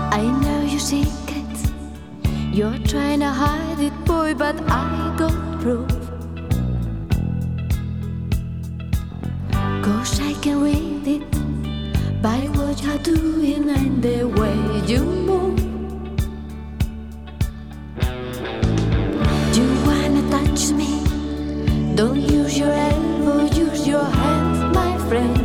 I know your secret. You're trying to hide it, boy, but I got proof. 'Cause I can read it by what you're doing and the way you move. You wanna touch me? Don't use your elbow, use your hands, my friend.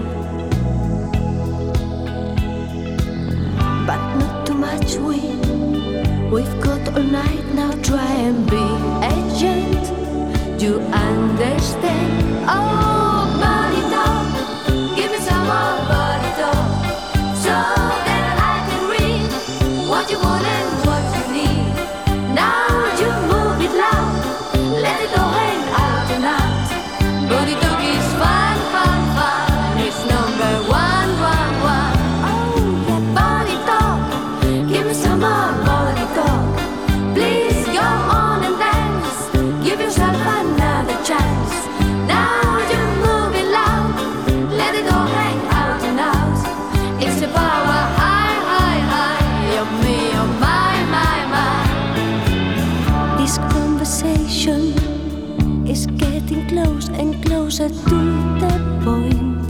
But not too much wind. We've got all night now, try and be a gent. You understand? Oh, body talk, give me some more body talk, so that I can read what you want and what you need. Now you move it loud, let it all hang out and out. Body talk is fun, fun, fun. It's number one, one, one. Oh, yeah, body talk, give me some more body talk. Please go on and dance, give yourself another chance. Now you move it loud, let it all hang out and out. It's the power high, high, high of me, of my, my, my. This conversation is getting close and closer to the point.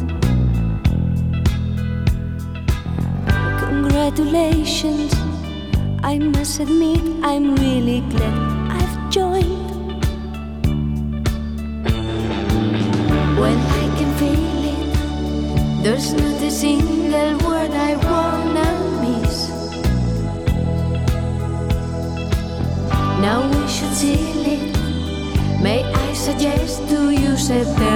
Congratulations, I must admit I'm really glad I've joined. When I can feel it, there's not a single word I wanna miss. Now we should seal it. May I suggest to use a